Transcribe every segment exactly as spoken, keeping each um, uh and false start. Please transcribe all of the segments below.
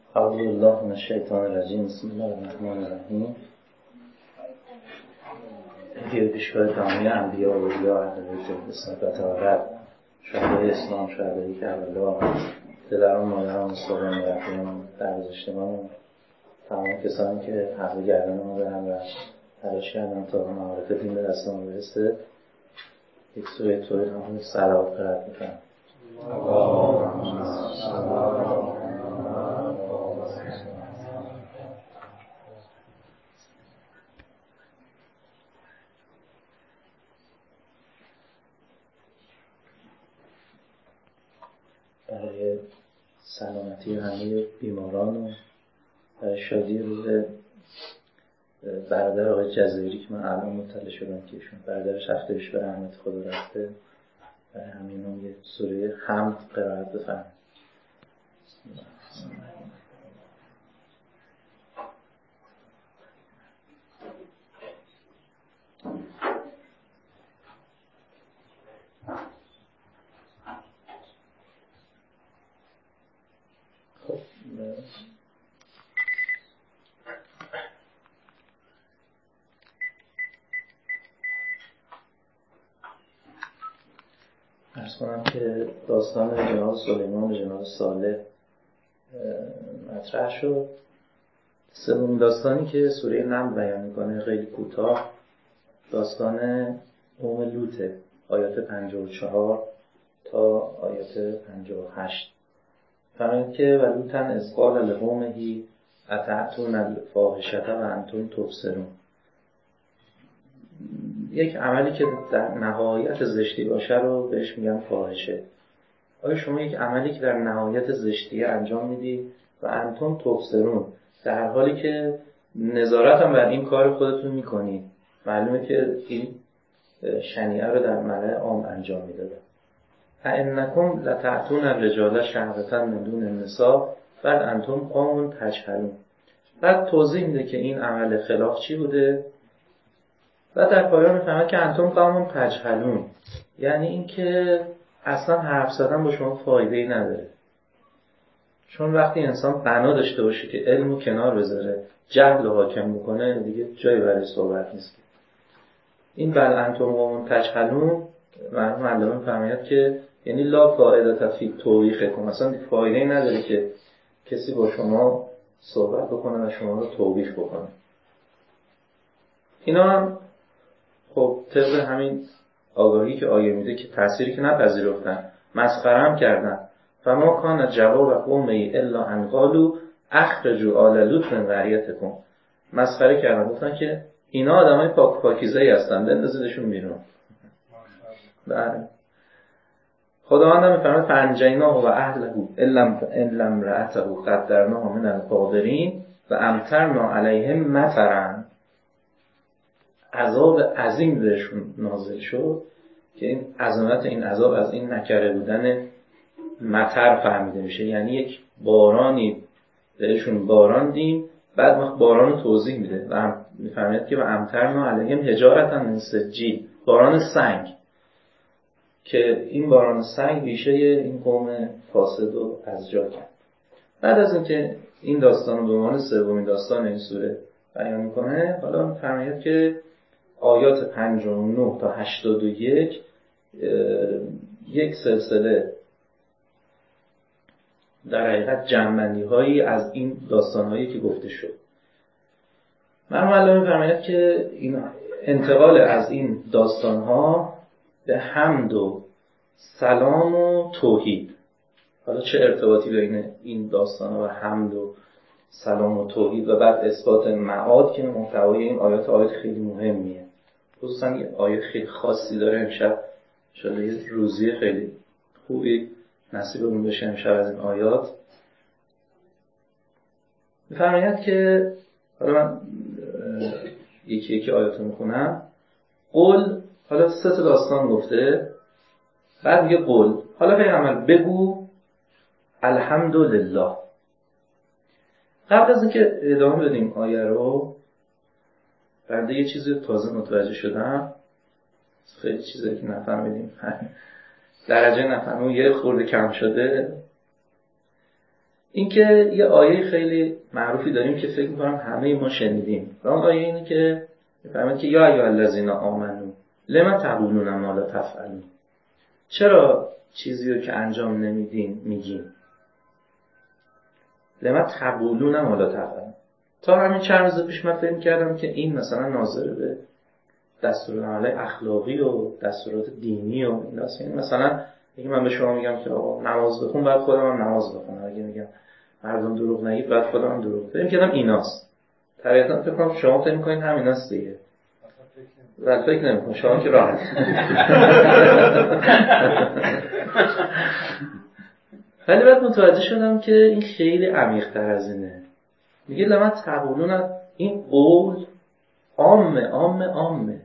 اعوذ بالله من الشیطان الرجیم. بسم الله الرحمن الرحیم. یه پیشگاه تمامی انبیا و اولیا اهل بیت اسمت و رب، شهدای اسلام، شهدای کربلا، پدران، مادران، مصطفیان، مرحومین، فرز اجتماع، تمام کسانی که حق گردن ما دارن و تلاش کردن تا معارف دین به دست ما برسه، یک سوره طوری هم صلوات قرائت میکنم. برای سلامتی همه بیماران و برای شادی روح برادر آقای جزایری که من الان مطلع شدم که ایشون برادرش هفته پیش به رحمت خدا رفته، برای همین هم یه سوره حمد قرائت بفرمایید. عرض کنم که داستان جناب سلیمان و جناب صالح مطرح شد. سومین داستانی که سوره نمل بیان میکنه خیلی کوتاه، داستان قوم لوطه، آیات پنجاه و چهار تا آیات پنجاه و هشت. فرمود که و لوطا اذ قال لقومه اتأتون الفاحشة و انتم تبصرون. یک عملی که در نهایت زشتی باشه رو بهش میگن فاحشه. آیا شما یک عملی که در نهایت زشتی انجام میدی و انتم تبصرون، در حالی که نظارت هم بر این کار خودتون میکنید، معلومه که این شنیعه رو در ملأ عام انجام میداده. فانکم لتأتون الرجال شهوة من دون النساء بل انتم قوم تجهلون. بعد توضیح میده که این عمل خلاف چی بوده و در پایان میفهمه که انتم قوم تجهلون، یعنی این که اصلا حرف زدن با شما فایده‌ای نداره. چون وقتی انسان بنا داشته باشه که علمو کنار بذاره، جهل رو حاکم بکنه، دیگه جایی برای صحبت نیست. این بل انتم قوم تجهلون مرحوم علامه میفرماید که یعنی لا فائده فی توبیخکم، اصلا فایده‌ای نداره که کسی با شما صحبت بکنه و شما رو توبیخ بکنه. اینا هم خب طبق همین آگاهی که آیه میده که تأثیری که نپذیرفتن، مسخره هم کردن. فما کان جواب قومه الا ان قالوا اخرجوا آل لوط من قریتکم. مسخره کردن، گفتن که اینا آدمای پاک پاکیزه‌ای هستن، بندازیدشون بیرون. بله. خداوند هم میفرماید فانجیناه و اهله الا امرأته قدرناها من الغابرین و امطرنا علیهم مطرا. عذاب عظیم بهشون نازل شد که این عظمت این عذاب از این نکره بودن مطر فهمیده میشه، یعنی یک بارانی بهشون باراندیم. بعد وقت باران رو توضیح میده و میفرماید که و امطرنا علیهم حجارة من سجیل، باران سنگ، که این باران سنگ ریشه این قوم فاسد رو از جا کرد. بعد از اینکه این داستان رو به عنوان سومین داستان این سوره بیان میکنه، حالا میفرماید که آیات پنجاه و نه تا هشتاد و یک یک سلسله در حقیقت جمع‌بندی هایی از این داستان هایی که گفته شد. مرحوم علامه می‌فرماید که این انتقال از این داستان ها به حمد و سلام و توحید. حالا چه ارتباطی بین این داستان ها و حمد و سلام و توحید و بعد اثبات معاد که محتوای این آیات آیات خیلی مهمیه، خصوصا یه آیه خیلی خاصی داره. امشب انشاءالله یه روزی خیلی خوبی نصیبمون بشه امشب از این آیات. می‌فرماید که حالا من یکی یکی آیاتو میخونم. قل، حالا سه تا داستان گفته، بعد میگه قل، حالا پیغمبر بگو الحمدلله. قبل از اینکه ادامه بدیم آیه رو، بنده یه چیزی تازه متوجه شدم، خیلی چیزایی که نفهمیدیم، درجه نفهمیم یه خورده کم شده. اینکه یه آیه خیلی معروفی داریم که فکر می‌کنم همه ما شنیدیم و اون آیه اینه که می‌فهمید که یا ایها الذین آمنو لما تقولون ما لا تفعلون، چرا چیزی رو که انجام نمیدین میگین؟ لما تقولون ما لا تفعلون. تا همین چند روز پیش من فکر کردم که این مثلا ناظر به دستورالعمل‌های اخلاقی و دستورات دینی و ایناست. یعنی مثلا اگه من به شما میگم که آقا نماز بخون، باید خودم هم نماز بخونم. اگه میگم مردم دروغ نگید، باید خودم هم دروغ. فکر می‌کردم ایناست. طبیعتاً فکر کنم شما فکر می‌کنید همیناست دیگه. ولی فکر نمی‌کنم شما که راحت. ولی بعد متوجه شدم که این خیلی عمیق‌تر از اینه. میگه لما تقولون، این قول عامه عامه عامه.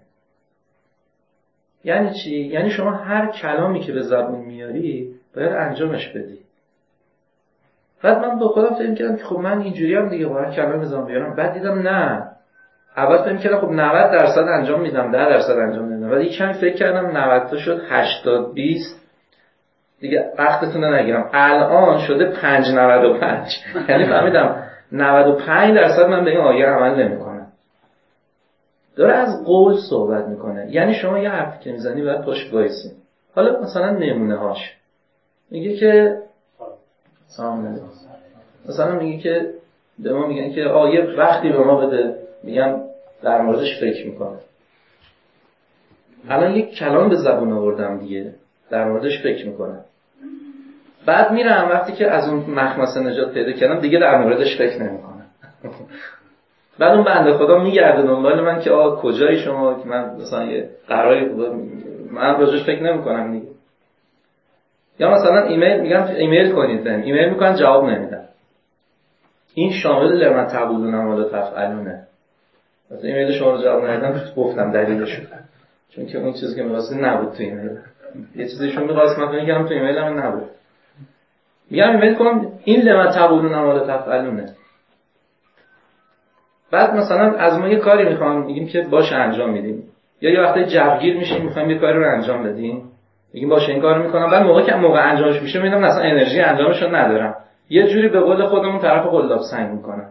یعنی چی؟ یعنی شما هر کلامی که به زبون میاری باید انجامش بدی. بعد من با خودم فکر کردم که خب من اینجوری هم دیگه با هر کلامی به زبون بیارم. بعد دیدم نه. اول فکر کردم خب نود درصد انجام میدم، ده درصد انجام نمیدم. بعد یک کمی فکر کردم نود تا شد هشتاد بیست. دیگه وقتتون رو نگیرم. الان شده پنج نود و پنج. یعنی فهمیدم نود و پنج درصد من به این آیه عمل نمی‌کنم. داره از قول صحبت میکنه. یعنی شما یه حرفی که میزنی باید پاش وایسی. حالا مثلا نمونه هاش میگه که سلام، مثلا میگه که به ما میگن که آ یه وقتی به ما بده، میگم در موردش فکر میکنم. الان یک کلام به زبون آوردم دیگه، در موردش فکر میکنم. بعد میرم وقتی که از اون مخمسه نجات پیدا کردم دیگه در موردش فکر نمیکنم. بعد اون بنده خدا میگرده دنبال من که آقا کجایی شما، که من مثلا یه قراری من راجعش فکر نمی‌کنم دیگه. یا مثلا ایمیل میگم ایمیل کنید بهم، ایمیل میکنن جواب نمیدن. این شامل لما تقولون ما لا تفعلونه. مثلا ایمیل شما رو جواب ندادم گفتم دلیلش، چون که اون چیزی که می‌خواست نبود تو ایمیل. یه چیزیشون می‌خواست من میگم تو ایمیلم نبود. میگم ایمیل کنم این لما تقولون ما لا تفعلونه. بعد مثلا از ما یه کاری میخوام، میگیم که باشه انجام میدیم. یا یه وقتی جوگیر میشیم میخوایم یه کاری رو انجام بدیم، میگیم باشه این کارو میکنم. بعد موقعی که موقع انجامش میشه میبینم مثلا انرژی انجامش رو ندارم، یه جوری به قول خودمون طرف قلاب سنگ میکنم.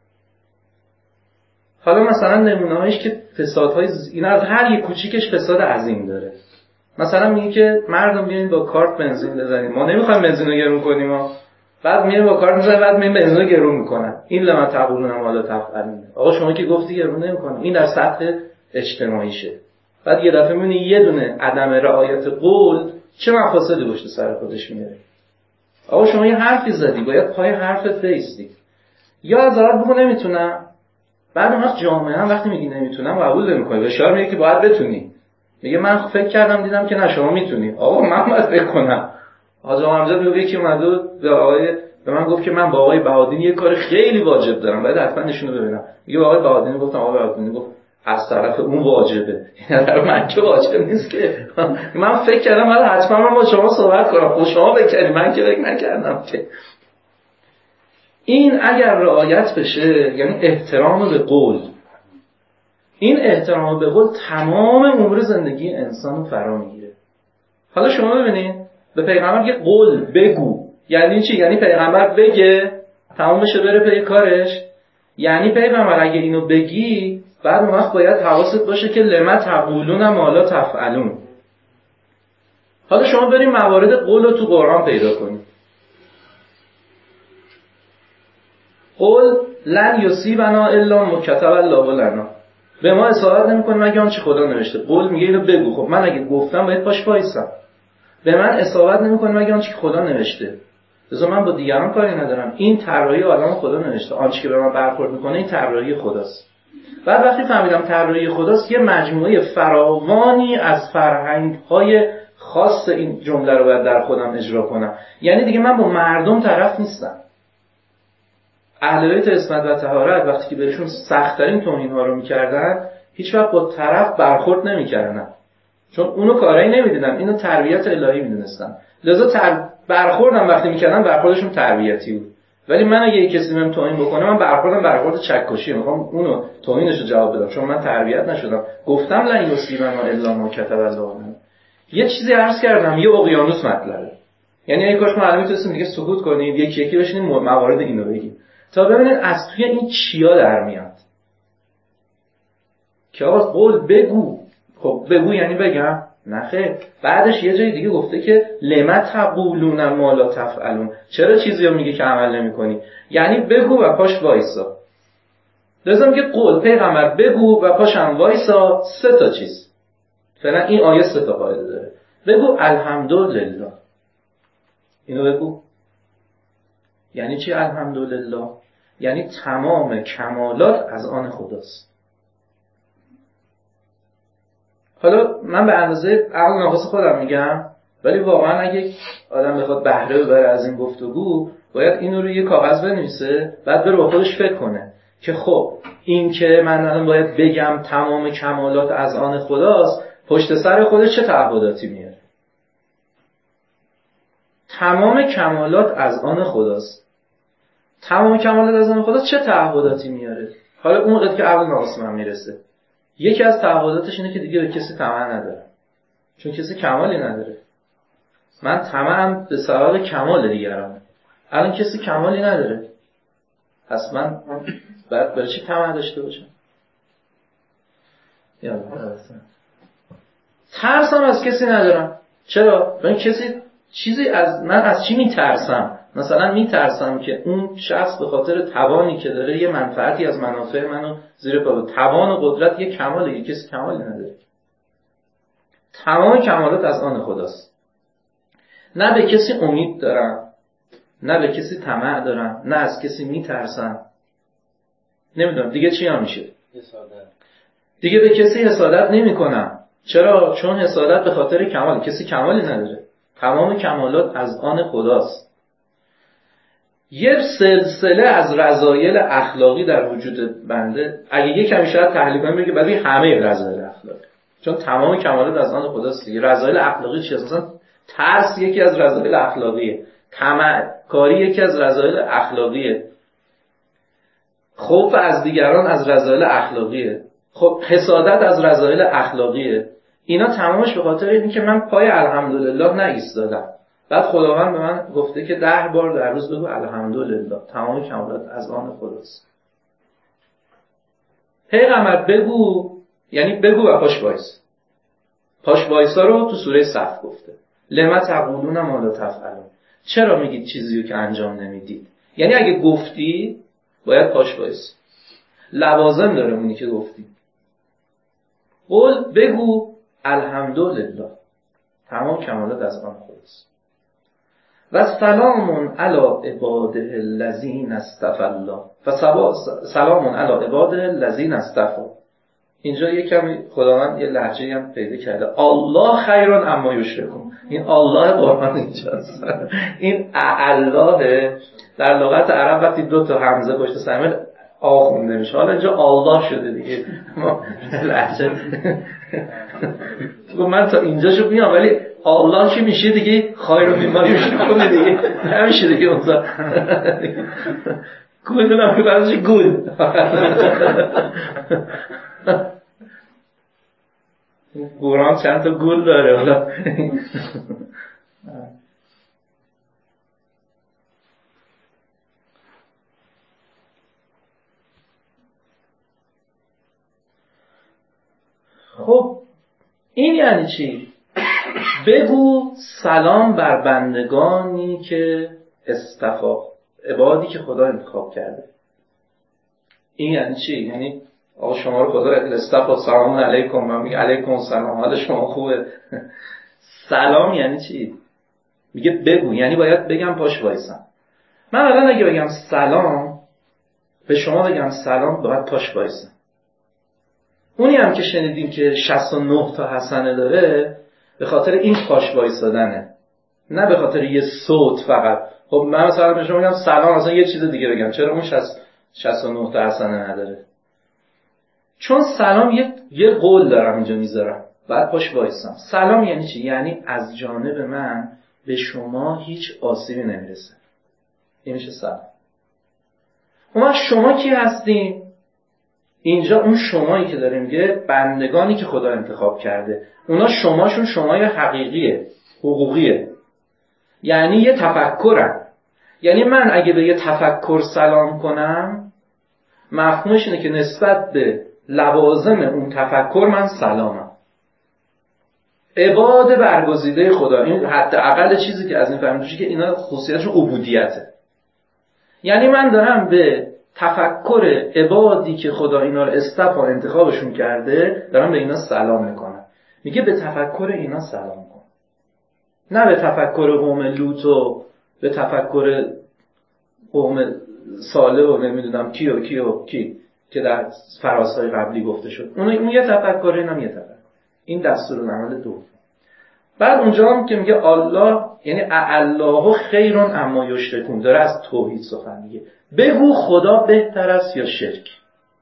حالا مثلا نمونه‌هایش که فسادهای ز... این از هر یک کوچیکش فساد عظیم داره. مثلا میگه که مردم بیاین با کارت بنزین بزنید، ما نمیخوایم بنزین رو گرون کنیم ما. بعد میریم با کارت میزنه، بعد میریم بنزین رو گرون میکنن. این لما تقولون ما لا تفعلون. آقا شما که گفتی گرون نمیکنم. این در سطح اجتماعیشه. بعد یه دفعه میبینی یه دونه عدم رعایت قول چه مفاسدی پشت سر خودش میاره. آقا شما یه حرفی زدی، باید پای حرفت بایستی. یا از اول بگو نمیتونم، بعد اون وقت جامعه هم وقتی میگی نمیتونم قبول نمیکنه، اشاره میگه که باید بتونی. میگه من فکر کردم دیدم که نه شما میتونی. آقا من باید فکر کنم. حاج آقا امجد میگه که اومد به آقای به من گفت که من با آقای بهادینی یه کار خیلی واجب دارم، باید حتما نشونو ببینم. میگه با آقای بهادینی گفتم آقای بهادینی گفت از طرف اون واجبه، یعنی در من که واجب نیست که. من فکر کردم حالا حتما من با شما صحبت کنم، خب شما بکنید، من که فکر نکردم که. این اگر رعایت بشه یعنی احترام به قول. این احترام به قول تمام امور زندگی انسان رو فرا میگیره. حالا شما ببینید به پیغمبر که قول بگو یعنی چی؟ یعنی پیغمبر بگه تمام بشه بره پی کارش. یعنی پیغمبر اگه اینو بگی بعد اون وقت باید حواست باشه که لما تقولون ما لا تفعلون. حالا شما برید موارد قول رو تو قرآن پیدا کنید. قول لن یصیبنا الا ما کتب الله لنا. به ما اصابت نمی‌کنه مگه آنچه خدا نوشته. قول میگه اینو بگو، خب من اگه گفتم باید پاش وایسم. به من اصابت نمی‌کنه مگه آنچه که خدا نوشته. لذا من با دیگران کاری ندارم. این طراحی عالم خدا نوشته. آنچه که به من برخورد می‌کنه این طراحی خداست. بعد وقتی فهمیدم طراحی خداست، یه مجموعه فراوانی از فرهنگ‌های خاص این جمله رو باید در خودم اجرا کنم. یعنی دیگه من با مردم طرف نیستم. اهل بیت عصمت و طهارت وقتی که بهشون سخت‌ترین توهین‌ها رو می‌کردن، هیچ وقت با طرف برخورد نمی‌کردن. چون اونو کارایی نمی‌دیدن، اینو تربیت الهی می‌دونستن. لذا تر... برخوردم وقتی می‌کردن برخوردشون تربیتی بود. ولی من اگه یک کسی بهم توهین بکنه، من برخوردم برخورد چکشی، می‌خوام اونو توهینشو جواب بدم، چون من تربیت نشدم. گفتم لن یصیبنا الا ما کتب الله لنا. یه چیزی عرض کردم، یه اقیانوس مطلبه. یعنی اگه کاش ما الان میتونستیم دیگه سکوت کنیم، یکی یکی بشینیم موارد اینو بگیم تا ببینید از توی این چیا در میاد که آقا قول بگو. خب بگو یعنی بگم؟ نه خیر. بعدش یه جای دیگه گفته که لما تقولون ما لا تفعلون، چرا چیزی رو میگی که عمل نمی‌کنی؟ یعنی بگو و پاش وایسا. لازم که قول پیغمبر بگو و پاشم وایسا. سه تا چیز فعلا این آیه سه تا قاعده داره. بگو الحمدلله، اینو بگو. یعنی چی الحمدلله؟ یعنی تمام کمالات از آن خداست. حالا من به اندازه عقل ناقص خودم میگم، ولی واقعا اگه آدم بخواد بهره ببره از این گفتگو باید اینو رو یه کاغذ بنویسه، بعد بره با خودش فکر کنه که خب این که من الان باید بگم تمام کمالات از آن خداست، پشت سر خودش چه تعهداتی میاره؟ تمام کمالات از آن خداست. تمام کمالات از آن خداست چه تعهداتی میاره؟ حالا اون قد که عقل ناقص من میرسه، یکی از تعهداتش اینه که دیگه به کسی طمع نداره، چون کسی کمالی نداره. من طمعم به سبب کمال دیگرانه. الان کسی کمالی نداره، پس من باید برای چی طمع داشته باشم؟ یالا ترسم از کسی ندارم. چرا؟ من کسی چیزی از من از چی میترسم؟ مثلا میترسم که اون شخص به خاطر توانی که داره یه منفعتی از منافع منو زیر پا ببره. توان و قدرت یه کماله، یه کسی کمالی نداره. تمام کمالات از آن خداست. نه به کسی امید دارم، نه به کسی طمع دارم، نه از کسی میترسم. نمیدونم دیگه چی هم میشه. دیگه به کسی حسادت نمی کنم. چرا؟ چون حسادت به خاطر کمال، کسی کمالی نداره. تمام کمالات از آن خداست. یه سلسله از رذایل اخلاقی در وجود بنده، اگه یه کمی شاید تحلیل کنیم بگه برای همه رذایل اخلاقی، چون تمام کمالات از آن خداست دیگه. رذایل اخلاقی چیه؟ مثلا ترس یکی از رذایل اخلاقیه، طمع کاری یکی از رذایل اخلاقیه، خوف از دیگران از رذایل اخلاقیه، خب حسادت از رذایل اخلاقیه. اینا تمامش به خاطر اینه که من پای الحمدلله نایستادم. بعد خداوند به من گفته که ده بار در روز بگو الحمدلله، تمام کمالات از آن خداست. پیغمبر بگو یعنی بگو و پاش وایس. پاش وایسا رو تو سوره صف گفته. لما تقولون ما لا تفعلون، چرا میگید چیزی رو که انجام نمیدید؟ یعنی اگه گفتی باید پاش وایس. لوازم داره اونی که گفتی. قول بگو الحمدلله، تمام کمالات از آن خداست. و سلام علی عباده الذین اصطفی الله، سلام علی عباده الذین اصطفی. اینجا یکم خداوند یه لهجه‌ای هم پیدا کرده، الله خیرون اما یشرکون. این الله قرآن اینجاست. این الله در لغت عرب وقتی دو تا همزه پشت سر آ خونده میشه، حالا اینجا الله شده دیگه. لهجه من تا اینجاشو میام، ولی الله که میشه دیگه خیر و بیماری میشه کنه دیگه، نمیشه دیگه اونجا گول دونم که بعضش گول قرآن چند تا گول داره. حالا خب این یعنی چی؟ بگو سلام بر بندگانی که اصطفا، عبادی که خدا انتخاب کرده. این یعنی چی؟ یعنی آقا شما رو خدا اصطفا، سلام علیکم. من میگه علیکم سلام، حال شما خوبه؟ سلام یعنی چی؟ میگه بگو، یعنی باید بگم پاش وایسم. من الان اگه بگم سلام، به شما بگم سلام، باید پاش وایسم. اونی هم که شنیدیم که شصت و نه تا حسنه داره به خاطر این پاش وایسادنه، نه به خاطر یه صوت فقط. خب من مثلا به شما میگم سلام، مثلا یه چیز دیگه بگم، چرا اون شصت و نه تا حسنه نداره؟ چون سلام یه یه قول دارم اینجا میذارم، بعد پاش وایسم. سلام یعنی چی؟ یعنی از جانب من به شما هیچ آسیبی نمیرسه. این میشه سلام. اما شما کی هستین؟ اینجا اون شمایی که داره میگه بندگانی که خدا انتخاب کرده، اونا شماشون شمای حقیقیه، حقوقیه. یعنی یه تفکرم. یعنی من اگه به یه تفکر سلام کنم، مفهومش اینه که نسبت به لوازم اون تفکر من سلامم. عباد برگزیده خدا، این حداقل چیزی که از این فهمیده میشه که اینا خصوصیتشون عبودیته. یعنی من دارم به تفکر عبادی که خدا اینا رو اصطفا انتخابشون کرده دارم به اینا سلام میکنم. میگه به تفکر اینا سلام کن، نه به تفکر قوم لوط و به تفکر قوم صالح و نمیدونم کی و کی و کی که در فرازهای قبلی گفته شد. اون اون یه تفکر، اینم یه تفکر. این دستورالعمل دوم. بعد اونجا هم که میگه الله، یعنی الله خیر اما یشرکون، داره از توحید سخن میگه. بگو خدا بهتر است یا شرک،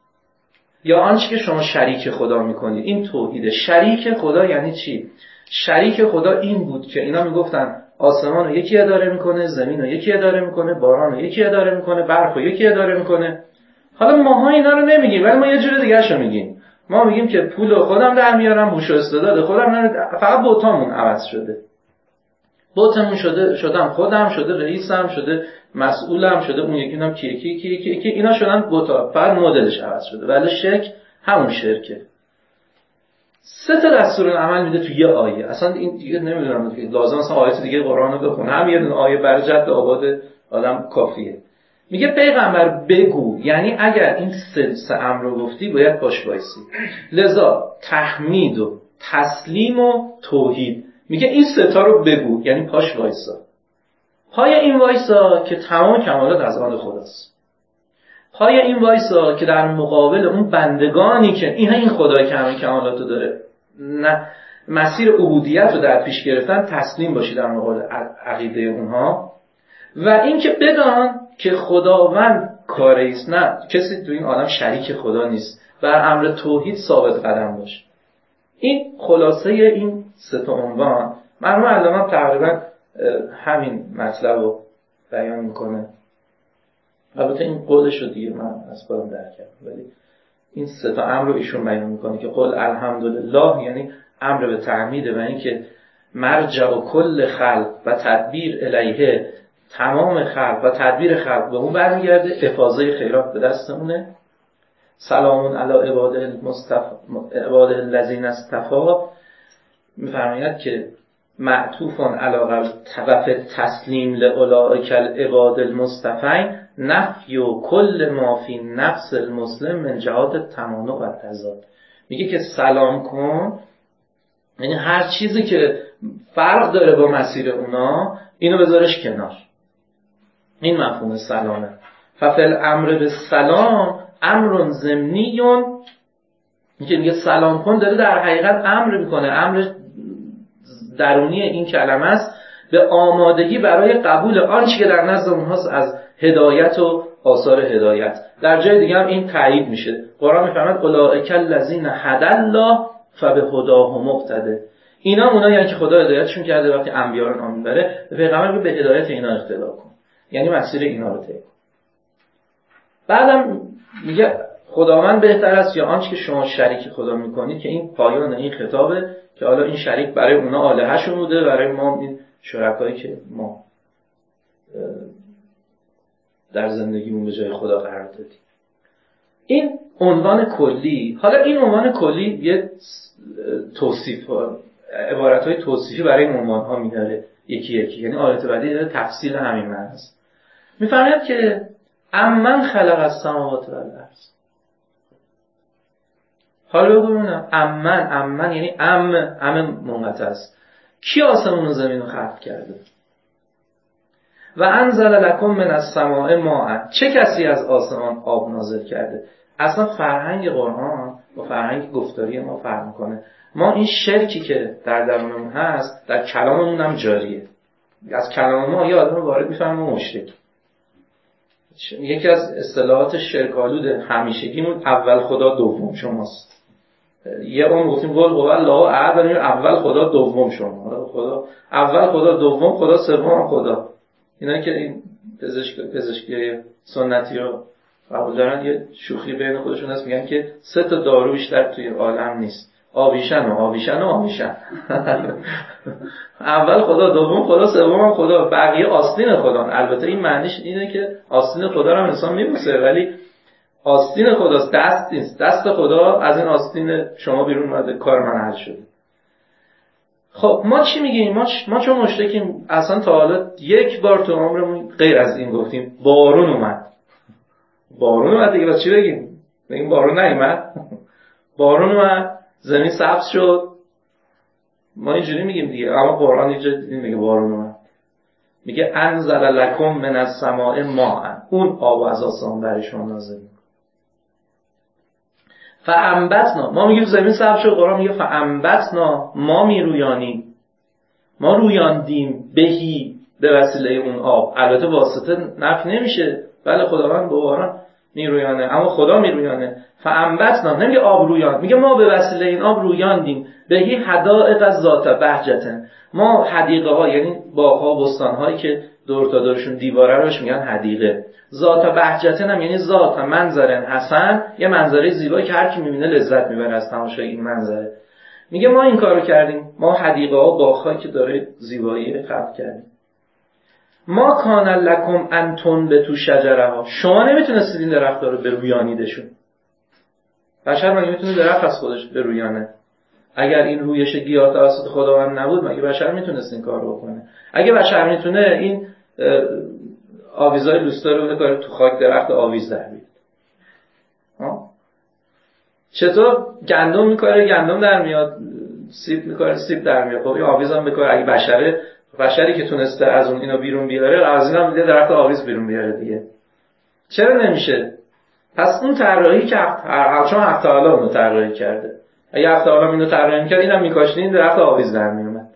یا آنچه که شما شریک خدا میکنید. این توحیده. شریک خدا یعنی چی؟ شریک خدا این بود که اینا میگفتن آسمان رو یکی اداره میکنه، زمین رو یکی اداره میکنه، باران رو یکی اداره میکنه، برف رو یکی اداره میکنه. حالا ماها اینا رو نمیگیم، ولی ما یه جور دیگه شو میگیم. ما میگیم که پول رو خودم در میارم، هوش و استعداد خودم، فقط بوتامون عوض شده. بوتمون شده شدم خودم، شده رئیسم، شده مسئولم، شده اون یکی نم کی کی کی کی کی اینا شدن بوتا، فقط مدلش عوض شده. ولی شرک همون شرکه. سه تا دستورالعمل میده تو یه آیه. اصلا این دیگه نمیدونم که لازم اصلا آیات دیگه قرآن رو بخونه، هم یه دونه آیه بر جد آباد آدم کافیه. میگه پیغمبر بگو، یعنی اگر این سه سه امر رو گفتی باید باش وایسی. لذا تحمید و تسلیم و توحید، میگه این سه تا رو بگو، یعنی پاش وایسا. پای این وایسا که تمام کمالات از آن خداست. پای این وایسا که در مقابل اون بندگانی که این این خدای که همه کمالاتو داره، نه مسیر عبودیت رو در پیش گرفتن، تسلیم باشی در مقابل عقیده اونها. و این که بدان که خداوند کاری است، نه کسی تو این عالم شریک خدا نیست، بر امر توحید ثابت قدم باش. این خلاصه این سه تا عنوان. مرحوم علامه تقریبا همین مطلب رو بیان میکنه. البته این قولش رو دیگه من از خودم درک کردم، ولی این سه تا امر رو ایشون بیان میکنه که قول الحمدلله یعنی امر به تحمیده و اینکه مرجع و کل خلق و تدبیر الیه، تمام خلق و تدبیر خلق به اون برمیگرده، افاضه خیرات به دستمونه. سلامون علی عباده المصطفى عباده الذین اصطفى، میفرماید که معطوفون علی قبل توف تسلیم لاولئک العباد المصطفین، نفی و کل ما فی نفس المسلم من جهات تمانع و تضاد. میگه که سلام کن، یعنی هر چیزی که فرق داره با مسیر اونا اینو بذارش کنار. این مفهوم سلامه. ففل امر به سلام امر ضمنیون، میگه میگه سلام کن داره در حقیقت امر میکنه، امر درونی این کلمه است به آمادگی برای قبول آنچه که در نزد اونهاست از هدایت و آثار هدایت. در جای دیگه هم این تایید میشه. قرآن میفرماید اولئک الذین هدی الله فبهداه مقتده. اینا اونایی یعنی که خدا هدایتشون کرده، وقتی انبیا رو نام میبره به پیغمبر میگه به هدایت اینا اقتدا کن، یعنی مسیر اینا رو طی کن. بعدم میگه خداوند بهتر است یا آنچه که شما شریک خدا میکنید، که این پایان این خطابه که حالا این شریک برای اونا الهه‌شون بوده، برای ما این شرکایی که ما در زندگیمون به جای خدا قرار دادیم. این عنوان کلی. حالا این عنوان کلی یه توصیف عبارت‌های توصیفی برای این عنوان‌ها میاره یکی یکی، یعنی آیات بعدی داره تفصیل همین معنی است. میفرماید که امن خلق السماوات والارض. حالا ببینم امن، امن یعنی ام ام منقطع است. کی آسمون و زمین رو خلق کرده؟ و انزل لکم من السماء ماء، چه کسی از آسمان آب نازل کرده؟ اصلا فرهنگ قرآن با فرهنگ گفتاری ما فرق میکنه. ما این شرکی که در درونمون هست در کلاممون هم جاریه. از کلام ما یه آدم وارد میفهمه ما مشرک. یکی از اصطلاحات شرک‌آلود همیشگیمون اول خدا دوم شماست. یه اون گفتیم قول قول الله احد، اول خدا دوم شما. خدا اول خدا دوم خدا سوم خدا. اینا که این پزشک پزشکی سنتی رو قبول دارن، یه شوخی بین خودشون هست، میگن که سه تا دارو بیشتر توی عالم نیست: آویشن و آویشن و آویشن. اول خدا، دوم خدا، سوم هم خدا، بقیه آستین خدا. البته این معنیش اینه که آستین خدا رو هم انسان میبوسه، ولی آستین خداست، دست نیست. دست خدا از این آستین شما بیرون اومده، کار من حل شده. خب ما چی میگیم؟ ما چ... ما چون مشرکیم اصلا تا حالا یک بار تو عمرمون غیر از این گفتیم بارون اومد. بارون اومد دیگه، بس چی بگیم؟ بگیم بارون نیومد؟ بارون اومد، زمین سبز شد. ما اینجوری میگیم دیگه، اما قرآن اینجا میگه بارون اومد. میگه انزل لکم من السماء ماء، اون آب از آسمان برای شما نازل میکنه. فانبتنا، ما میگیم زمین سبز شد، قرآن میگه فانبتنا، ما میرویانیم، ما رویاندیم بهی، به وسیله اون آب. البته واسطه نفی نمیشه، بله خداوند با باران میرویانه، اما خدا میرویانه. فانبتنا، نمیگه آب رویان، میگه ما به وسیله این آب رویاندیم بهی حدائق ذات بهجتن، ما حدیقه ها، یعنی باغ‌ها و بستان‌هایی که دور تا دورشون دیواره روش میگن حدیقه. ذات بهجتن هم یعنی ذات منظر حسن، یه منظره زیبایی که هر کی میبینه لذت میبره از تماشای این منظره. میگه ما این کارو کردیم، ما حدیقه ها و باغ‌هایی که داره زیبایی خلق کردیم. ما کان لکم ان تنبتوا شجرها، شما نمیتونستید این درخت‌ها رو برویانیدشون. بشر مگه میتونه درخت از خودش برویانه؟ اگر این رویش گیاه توسط خداوند نبود مگه بشر میتونست این کار رو بکنه؟ اگه بشر میتونه این آویزای لوستا رو بکاره تو خاک درخت آویز در بیاد. چطور گندم میکاره گندم در میاد، سیب میکاره سیب در میاد. خب این آویز هم بکاره. اگه بشره، بشری که تونسته از اون اینو بیرون بیاره، از این هم درخت آویز بیرون بیاره دیگه. چرا نمیشه؟ پس اون طراحی که چون حق تعالی اونو طراحی کرده، اگه حق تعالی اینو طراحی میکرد اینم میکاشتین، این درخت آویز در میومد.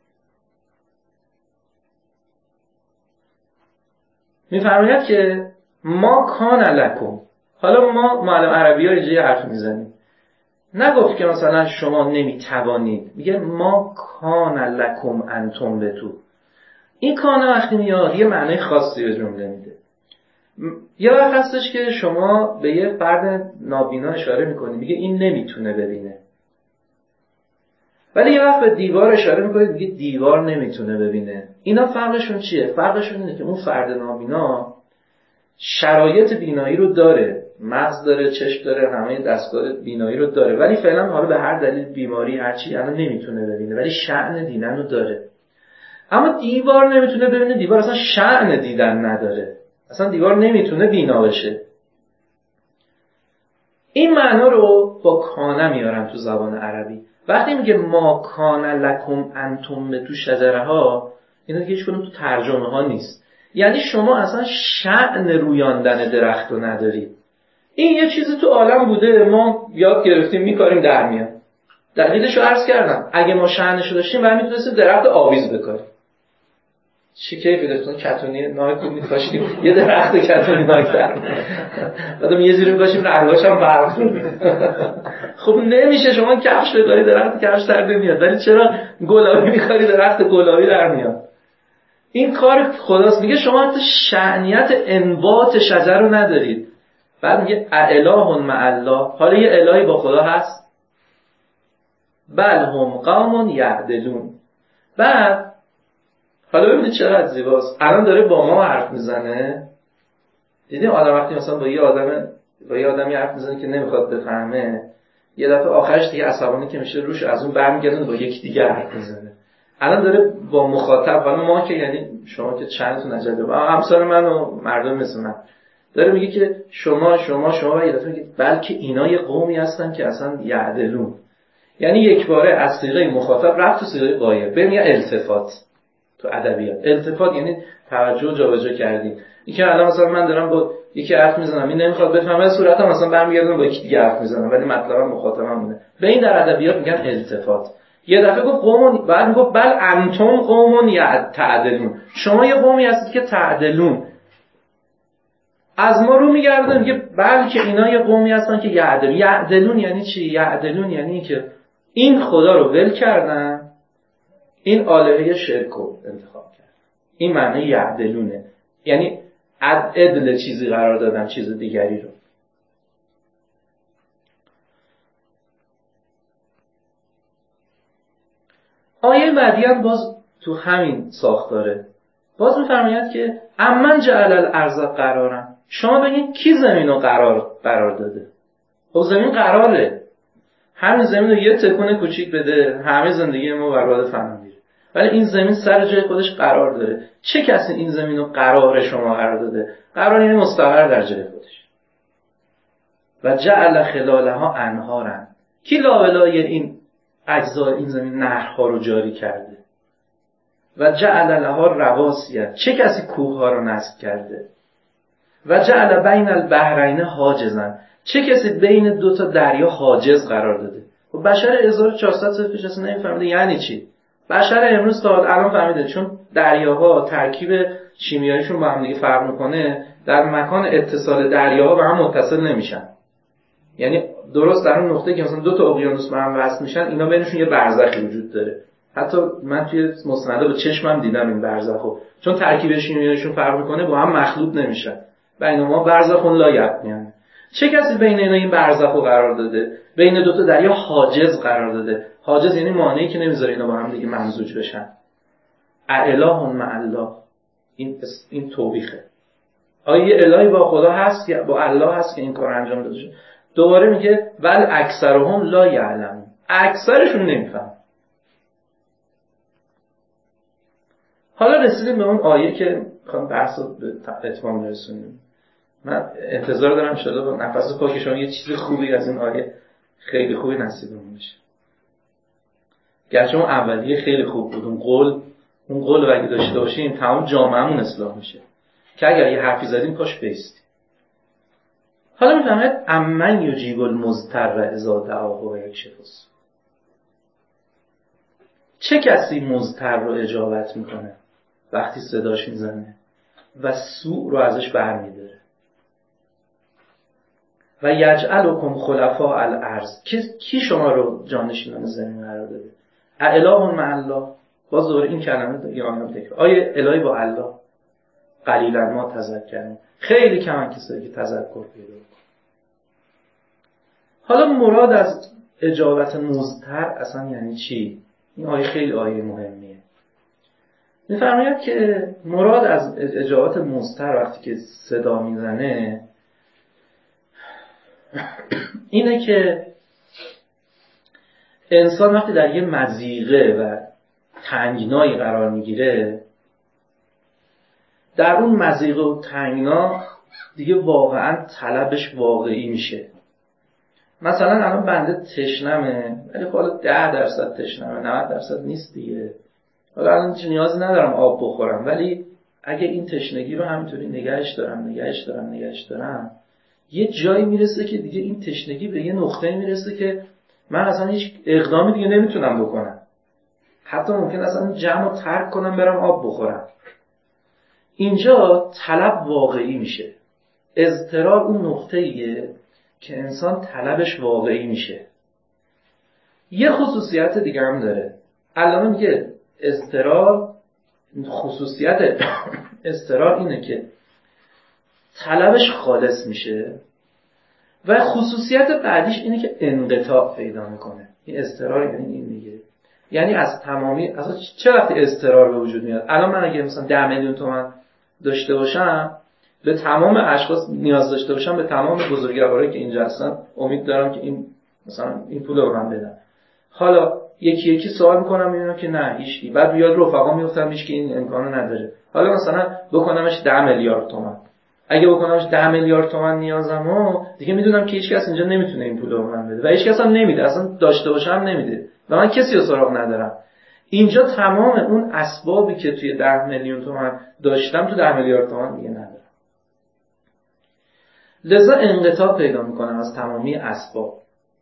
میفرماید که ما کان لکم. حالا ما معلم عربی ها اینجا یه حرف میزنیم، نگفت که مثلا شما نمیتوانید، میگه ما کان لکم ان تنبتوا. این کان وقتی میاد یه معنی خاصی به جمله میده. یه وقت هستش که شما به یه فرد نابینا اشاره میکنید، میگه این نمیتونه ببینه. ولی یه وقت به دیوار اشاره میکنید، میگه دیوار نمیتونه ببینه. اینا فرقشون چیه؟ فرقشون اینه که اون فرد نابینا شرایط بینایی رو داره، مغز داره، چشم داره، همه دستگاه بینایی رو داره، ولی فعلا حالا به هر دلیل، بیماری هرچی، الان نمیتونه ببینه، ولی شأن دیدن رو داره. اما دیوار نمیتونه ببینه. دیوار اصلا شأن دیدن نداره، اصلا دیوار نمیتونه بینا بشه. این معنا رو با کانه میارن تو زبان عربی. وقتی میگه ما کان لکم ان تنبتوا شجرها، اینا دیگه هیچ کدوم تو ترجمه ها نیست. یعنی شما اصلا شأن رویاندن درخت رو ندارید. این یه چیزی تو عالم بوده، ما یاد گرفتیم میکاریم در میاد. دلیلش رو عرض کردم. اگه ما شأنش رو داشتیم بعد میتونستیم درخت آویز بکاریم. چی کیفی داشتون کتونی نایک می‌کاشیم، یه درخت کتونی نایک در بعدم یه جوری می‌کاشیم رنگاش هم فرق کنه. خب نمیشه شما کفش بکاری درخت کفش در نمیاد، ولی چرا گلابی می‌کاری درخت گلابی در میاد؟ این کار خداست. میگه شما حتی شأنیت انبات شجر رو ندارید. بعد میگه اله مع الله، حالا یه الهی با خدا هست؟ بل هم قوم یعدلون. بعد حالا ببینید چقدر زیباست. الان داره با ما حرف میزنه. دیدیم آدم وقتی مثلا با یه آدم با یه آدمی حرف میزنه که نمیخواد بفهمه، یه دفعه آخرش دیگه عصبانی که میشه روش از اون برمیگردونه با یک دیگه حرف میزنه. الان داره با مخاطب، حالا ما که یعنی شما که چندتون نجده با همسال من و مردم مثل من، داره میگه که شما شما شما و یه دفعه میگه بلکه اینا یه قومی هستن که اصلا یعدلون. یعنی یک باره از صیغه مخاطب رفت تو صیغه غایب. ببین میگه التفات تو ادبیات. التفات یعنی توجه جابجا کردیم. این که الان مثلا من دارم با یکی حرف میزنم، این نمیخواد بفهمه، صورتم مثلا برمیگردم با یکی دیگه حرف میزنم، ولی مطلبم مخاطبم مونه. به این در ادبیات میگن التفات. یه دفعه گفت قوم، بعد میگفت بل انتم قوم یعدلون، شما یه قومی هستید که تعدلون. از ما رو میگردن میگه بلکه اینا یه قومی هستن که یعدلون. یعدلون یعنی چی؟ یعدلون یعنی که این خدا رو ول کردن، این آلهه شرک رو انتخاب کرد. این معنی یعدلونه، یعنی عدل چیزی قرار دادن چیز دیگری رو. آیه بعدی هم باز تو همین ساختاره باز می‌فرماید که امن جعل الارض قرارا، شما بگین کی زمین رو قرار قرار داده؟ خب زمین قراره، همین زمین رو یه تکون کوچیک بده همه زندگی ما برباد فنا میره، ولی این زمین سر جای خودش قرار داره. چه کسی این زمین رو قرار شما قرار داده؟ قرار یعنی مستقر در جای خودش. و جعل خلالها انهارا، کی لابلای این اجزای این زمین نهرها رو جاری کرده؟ و جعل لها رواسیه، چه کسی کوه ها رو نصب کرده؟ و جعل بین البحرین حاجزا، چه کسی بین دو تا دریا حاجز قرار داده؟ و بشر هزار و چهارصد سال پیش اصلا نمیفهمیده یعنی چی. بشر امروز تا الان فهمیده، چون دریاها ترکیب شیمیاییشون با هم دیگه فرق میکنه، در مکان اتصال دریاها به هم متصل نمیشن. یعنی درست در اون نقطه که مثلا دو تا اقیانوس به هم وصل میشن، اینا بینشون یه برزخی وجود داره. حتی من توی مستندا با چشمم دیدم این برزخو، چون ترکیب شیمیاییشون فرق میکنه با هم مخلوط نمیشن. بینما برزخ لا یبنیان، چه کسی بین اینا این برزخو قرار داده؟ بین دو تا دریا حاجز قرار داده. حاجز یعنی مانعی که نمیذاره اینا با هم دیگه ممزوج بشن. اله مع الله، این این توبیخه. آیا یه الهی با خدا هست یا با الله هست که این کار انجام داده شده؟ دوباره میگه ول اکثرهم لا یعلمون، اکثرشون نمیفهمن. حالا رسیدیم به اون آیه که میخوام بحث رو به اتمام برسونیم. من انتظار دارم ان شاءالله با نفس پاک شما یه چیز خوبی از این آیه خیلی خوبی نصیبمون بشه. گرچه اون اولیه خیلی خوب بود، اون قول اون قول رو اگه داشته باشیم تمام جامعهمون اصلاح میشه، که اگر یه حرفی زدیم پاش بیستیم. حالا میفهمید امن یجیب المضطر اذا دعاه و یکشف السوء، چه کسی مضطر رو اجابت میکنه وقتی صداش میزنه و سوء رو ازش برمیداره. و یجعلکم خلفاء الارض، کی شما رو جانشینان زمین قرار داده؟ اله مع الله، باز دوباره این کلمه دیگه آنم تکرار. آیه الهی با الله؟ قلیلا ما تذکرون، خیلی کمن کسایی که تذکر پیدا کنن. حالا مراد از اجابت مضطر اصلا یعنی چی؟ این آیه خیلی آیه مهمیه. میفرماید که مراد از اجابت مضطر وقتی که صدا میزنه اینه که انسان وقتی در یه مضیقه و تنگنایی قرار میگیره، در اون مضیقه و تنگنا دیگه واقعا طلبش واقعی میشه. مثلا الان بنده تشنمه، ولی حالا ده درصد تشنمه، نود درصد نیست دیگه. حالا الان نیازی ندارم آب بخورم، ولی اگه این تشنگی رو همینطوری نگهش دارم نگهش دارم نگهش دارم یه جایی میرسه که دیگه این تشنگی به یه نقطه میرسه که من اصلا هیچ اقدامی دیگه نمیتونم بکنم. حتی ممکن اصلا جمع رو ترک کنم برم آب بخورم. اینجا طلب واقعی میشه. اضطرار اون نقطه‌ایه که انسان طلبش واقعی میشه. یه خصوصیت دیگه هم داره. علامه میگه اضطرار، خصوصیت اضطرار اینه که طلبش خالص میشه و خصوصیت بعدیش اینه که انقطاع پیدا میکنه. این اضطرار یعنی این دیگه، یعنی از تمامی اصلا چه وقتی اضطرار به وجود میاد؟ الان من اگه مثلا ده میلیون تومان داشته باشم، به تمام اشخاص نیاز داشته باشم، به تمام بزرگوارایی که اینجا هستن امید دارم که این مثلا این پول رو من بدن. حالا یکی یکی سوال میکنم میبینم که نه هیچکی، بعد بیاد رفقا میگفتن هیچ کی این امکانو نداره. حالا مثلا بکنمش ده میلیارد تومان، اگه بکنمش ده میلیارد تومان نیازمو دیگه میدونم که هیچ کس اینجا نمیتونه این پول رو من بده و هیچ کس هم نمیده، اصلا داشته باشم نمیده و من کسی رو سراغ ندارم. اینجا تمام اون اسبابی که توی ده میلیون تومان داشتم تو ده میلیارد تومان دیگه ندارم. لذا انقطاع پیدا میکنم از تمامی اسباب.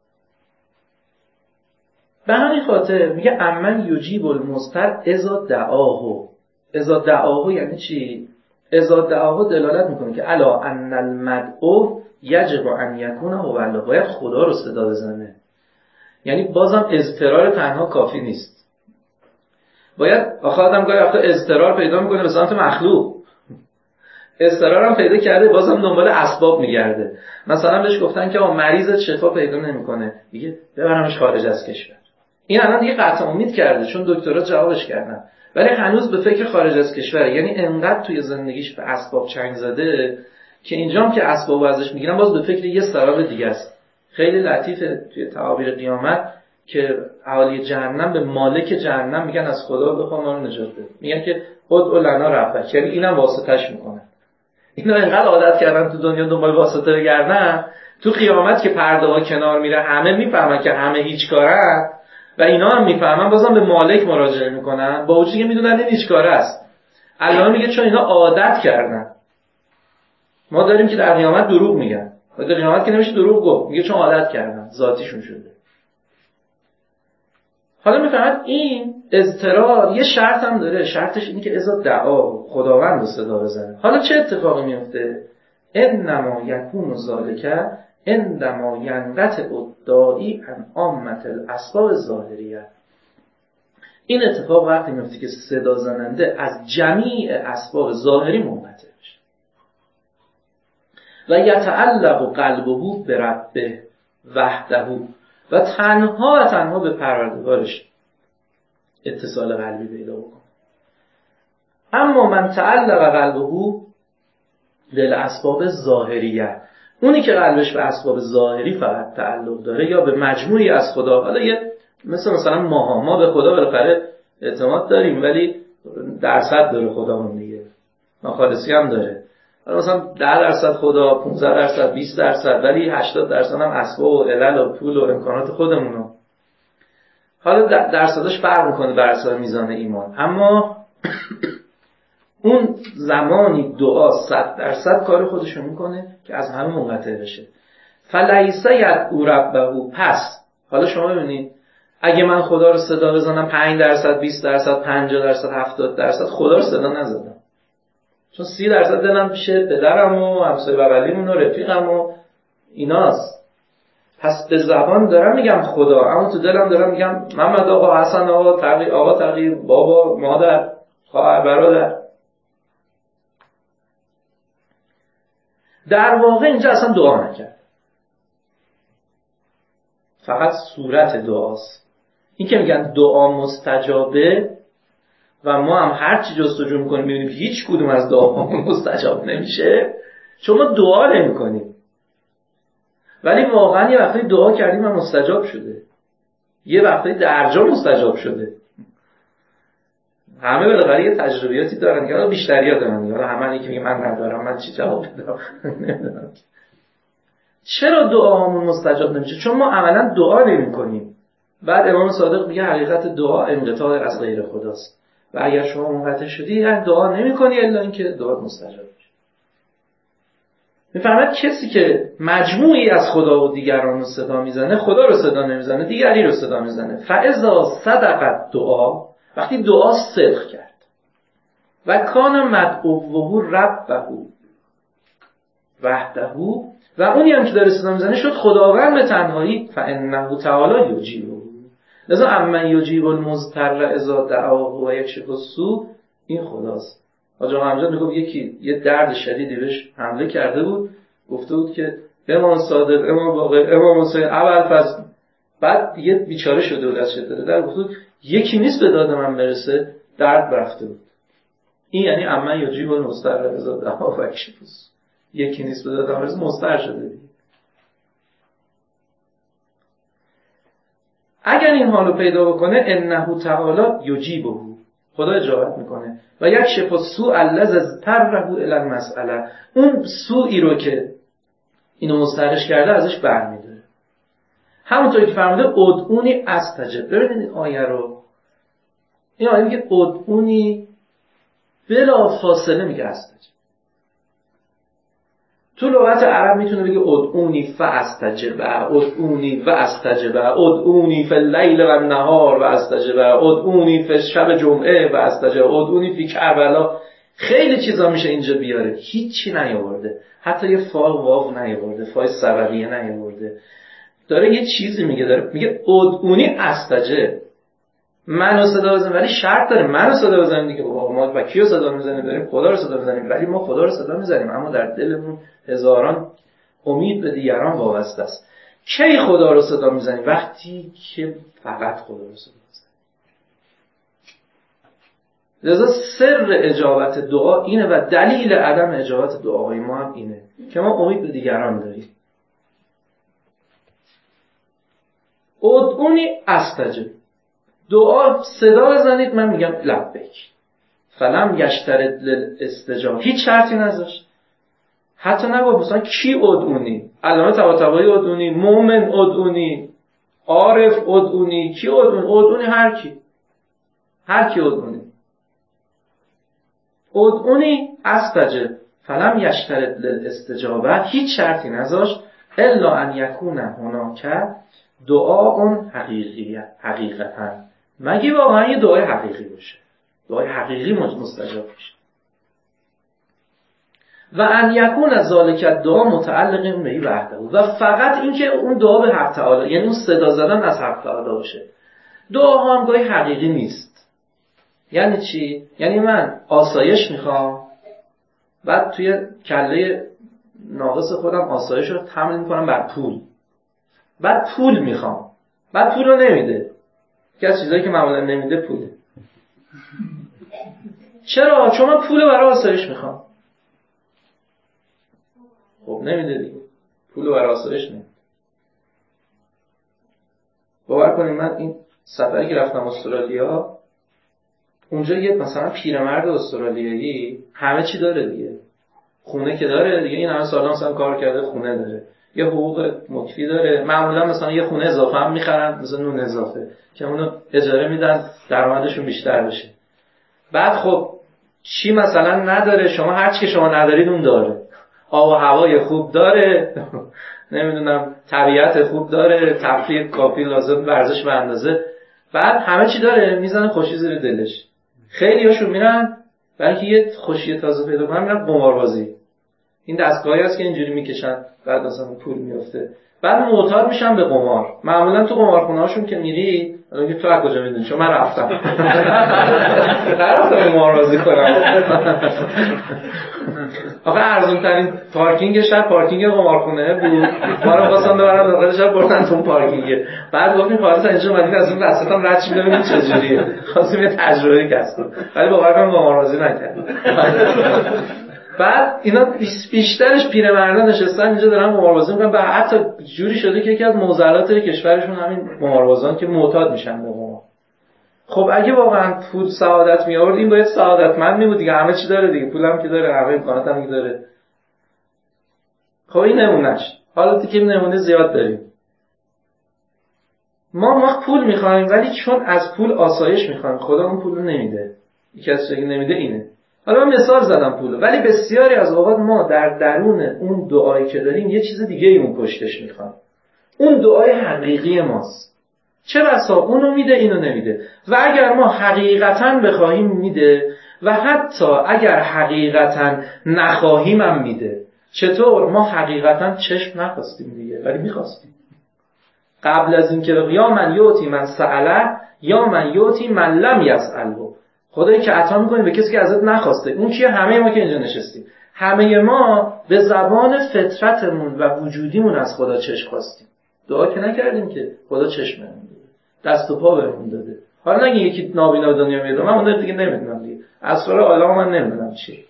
به همین خاطر میگه امن یجیب المضطر اذا دعاه. اذا دعاه یعنی چی؟ اذا دعاه دلالت میکنه که الا ان المدعو یجب ان یکون هو الله، باید خدا رو صدا بزنه. یعنی بازم اضطرار تنها کافی نیست، باید آخه آدم گاهی وقتا اضطرار پیدا میکنه به سمت مخلوق، اضطرار هم پیدا کرده بازم دنبال اسباب میگرده. مثلا بهش گفتن که مریضت شفا پیدا نمیکنه، دیگه ببرمش خارج از کشور. این الان دیگه قطع امید کرده چون دکترا جوابش کردن، ولی هنوز به فکر خارج از کشوره. یعنی انقدر توی زندگیش به اسباب چنگ زده که اینجام که اسباب ازش میگیرن باز به فکر یه سبب دیگه است. خیلی لطیفه توی تعابیر قیامت که اهالی جهنم به مالک جهنم میگن از خدا بخوام ما رو نجات بده، میگن که ادع لنا ربک، یعنی اینم واسطه‌اش میکنن. اینا اینقدر عادت کردن تو دنیا دنبال واسطه بگردن، تو قیامت که پرده ها کنار میره همه میفهمن که همه هیچ کارن و اینا هم میفهمن بازم به مالک مراجعه میکنن با وجودی که میدونن این هیچ کاره است. الله میگه چون اینا عادت کردن. ما داریم که در قیامت دروغ میگن، در قیامت که نمیشه دروغ گفت، میگه چون عادت کردن، ذاتیشون شده. حالا میفهمد این اضطرار یه شرط هم داره، شرطش اینه که اذا دعا خداوند رو صدا بزنه. حالا چه اتفاقی میفته؟ انما یکون ذالک عندما ینقطع الداعی عن عامة الاسباب الظاهریه. این اتفاق وقتی میفته که صدا زننده از جمیع اسباب ظاهری منقطع بشه و یتعلق قلبه بربه وحده و تنها و تنها به پروردگارش اتصال قلبی پیدا بکنه. اما من تعلق قلبه بالاسباب ظاهریه، اونی که قلبش به اسباب ظاهری فقط تعلق داره یا به مجموعی از خدا، حالا یه مثل مثلا ماها ما به خدا بالاخره اعتماد داریم ولی درصد داره خدامون دیگه، ناخالصی هم داره. حالا مثلا ده درصد خدا، پانزده درصد، بیست درصد، ولی هشتاد درصد هم اسباب و علل و پول و امکانات خودمونو. حالا درصدش فرق میکنه بر اساس میزان ایمان، اما اون زمانی دعا صد درصد کار خودشو میکنه که از همه منقطع بشه. فلیس یدعو ربه، پس حالا شما ببینید اگه من خدا رو صدا بزنم پنج درصد، بیست درصد، پنجاه درصد، هفتاد درصد خدا رو صدا نزدم، چون سی درصد دلم پیش پدرم و همسایه بغلیمون و رفیقم و ایناست. پس به زبان دارم میگم خدا، اما تو دلم دارم میگم محمد آقا، حسن آقا، تقی آقا، تقی بابا، مادر، خواهر، برادر. در واقع اینجا اصلا دعا نکرد، فقط صورت دعاست. این که میگن دعا مستجابه و ما هم هر چی جستجو میکنیم میبینیم هیچ کدوم از دعاهامون مستجاب نمیشه چون ما دعا نمیکنیم. ولی واقعا یه وقتی دعا کردیم و مستجاب شده، یه وقتی درجا مستجاب شده. همه بالاخره یه تجربیاتی دارن که بیشتریا دارن، حالا همه که میگه من ندارم من چی جواب بدم نمیدونم. چرا دعاهامون مستجاب نمیشه؟ چون ما عملا دعا نمیکنیم. بعد امام صادق میگه حقیقت دعا انقطاع از غیر خداست و اگر شما منقطع شدی یعنی دعا نمیکنی الا اینکه دعا مستجاب بشه. میفهمد کسی که مجموعی از خدا و دیگران رو صدا میزنه خدا رو صدا نمیزنه، دیگری رو صدا میزنه. فاذا صدقت دعا، وقتی دعا صدق کرد و کان مدعوه ربه وحده و اونی هم که داره صدا میزنه شد خداوند به تنهایی، فانه تعالی یجیبه. لذا امن یجیب المضطر اذا دعاه و یکشف السوء، این خداست. حاج آقا امجد میگه یکی یه درد شدیدی بهش حمله کرده بود، گفته بود که امام صادق، امام باقر، امام حسین، ابوالفضل، بعد یه بیچاره شده بود از شدت درد، گفته بود یکی نیست به داد من برسه، درد رفته بود. این یعنی امن یجیب المضطر اذا دعاه و یکشف السوء، یکی نیست به داد من برسه، مضطر شده دیگه. اگر این حالو پیدا بکنه انه تعالی یجیبه، خدا اجابت میکنه. و یک شف السوء الذی تره الی المساله، اون سوئی رو که اینو مسترش کرده ازش برمی‌داره. همونطوری که فرموده ادعونی استجب. ببینید این آیه رو، این آیه میگه ادعونی بلا فاصله میگه استجب. تو لغت عرب میتونه بگه ادعونی فاستجب، ادعونی و استجب، ادعونی فی اللیل و النهار و استجب، ادعونی فی شب جمعه و استجب، ادعونی فی کربلا. خیلی چیزا میشه اینجا بیاره، هیچی نیاورده، حتی یه فا و واو نیاورده، فای سببیه نیاورده. داره یه چیزی میگه، داره میگه ادعونی استجب، منو صدا بزنیم، ولی شرط داره منو صدا بزنیم دیگه. بابا ما با کیو صدا میزنیم؟ داریم خدا رو صدا میزنیم، ولی ما خدا رو صدا میزنیم اما در دلمون هزاران امید به دیگران وابسته است. کی خدا رو صدا میزنی؟ وقتی که فقط خدا رو صدا میزنی. لذا سر اجابت دعا اینه و دلیل عدم اجابت دعاهای ما هم اینه که ما امید به دیگران داریم. ادعونی استجب، دعا صدا بزنید من میگم لبیک. فلم یشترط للاستجابه، هیچ شرطی نذاشت. حتی نگفت مثلا کی ادعونی، علامه طباطبایی ادعونی، مومن ادعونی، عارف ادعونی، کی ادعونی؟ ادعونی هر کی، هر کی ادعونی. ادعونی استجب فلم یشترط للاستجابه، هیچ شرطی نذاشت. الا ان یکون هناک دعا حقیقیه، حقیقتا مگه واقعا یه دعای حقیقی باشه، دعای حقیقی مستجاب میشه. و ان یکون ذالک دعا متعلق به وحده، و فقط این که اون دعا به حق تعالی، یعنی اون صدا زدن از حق تعالی باشه. دعا هم گاهی حقیقی نیست. یعنی چی؟ یعنی من آسایش میخوام، بعد توی کله ناقص خودم آسایش رو حمل میکنم بر پول، بعد پول میخوام، بعد پول رو نمیده. که از چیزایی که معمولا نمیده پوله. چرا؟ چون من پول برای آسایش میخوام. خب نمیده دیگه، پول برای آسایش نمیده. باور کنید من این سفری که رفتم استرالیا، اونجا یه مثلا پیرمرد استرالیایی همه چی داره دیگه، خونه که داره دیگه، این همه سالا مثلا کار کرده خونه داره، یه حقوق مکفی داره، معمولا مثلا یه خونه اضافه هم میخرن، مثلا نون اضافه که اونو اجاره میدن درآمدشون بیشتر بشه. بعد خب چی مثلا نداره؟ شما هر چی که شما ندارید اون داره. آب و هوای خوب داره، نمیدونم طبیعت خوب داره، تفریح کافی لازم، ورزش به اندازه، بعد همه چی داره، میزنه خوشی زیر دلش. خیلی هاشون میرن برای اینکه یه خوشی تازه پیدا کنن میرن قماربازی. این دستگاهی هست که اینجوری میکشن بعد مثلا پول میفته، بعد معتاد میشن به قمار. معمولا تو قمارخونه هاشون که میری، الان تو از کجا میدونی؟ چون من رفتم نرفتم قماربازی کنم. آخه ارزون ترین پارکینگ شهر پارکینگ قمارخونه بود، ما رو خواستن ببرن داخل شهر، بردن تو پارکینگ. بعد گفتیم خالص اینجا اومدیم از اون وسط هم رد شیم ببینیم چجوریه، خواستیم یه تجربه کسب کنیم، ولی باور کنم قماربازی نکردیم. بعد اینا بیشترش پیرمردان نشستن اینجا دارن قماربازی میکنن، و حتی جوری شده که یکی از معضلات کشورشون همین قماربازان که معتاد میشن به قمار. خب اگه واقعا پول سعادت می آورد، این باید سعادتمند می بود دیگه، همه چی داره دیگه، پولم که داره، همه امکانات هم که داره. خب این نمونهش. حالا دیگه نمونه زیاد داریم. ما وقت پول میخوایم ولی چون از پول آسایش میخوایم، خدا اون پول رو نمیده. یکی از چیزایی نمیده اینه. حالا من مثال زدم پولو، ولی بسیاری از اوقات ما در درون اون دعایی که داریم یه چیز دیگه ای اون پشتش میخوایم. اون دعای حقیقی ماست. چه بسا اونو میده اینو نمیده، و اگر ما حقیقتاً بخواهیم میده، و حتی اگر حقیقتاً نخواهیم هم میده. چطور؟ ما حقیقتاً چشم نخواستیم دیگه ولی میخواستیم. قبل از این که یا من یوتی من سأله یا من یوتی من لم یسأله، خدایی که عطا میکنه به کسی که ازت نخواسته. اون کیه؟ همه ما که اینجا نشستیم، همه ما به زبان فطرتمون و وجودیمون از خدا چشم خواستیم. دعا که نکردیم که خدا چشم بهمون داده، دست و پا بهمون داده. حالا نگه یکی نابینا دنیا میاد، من اون دیگه نمیدونم دیگه، اسرار عالم من نمیدونم چی.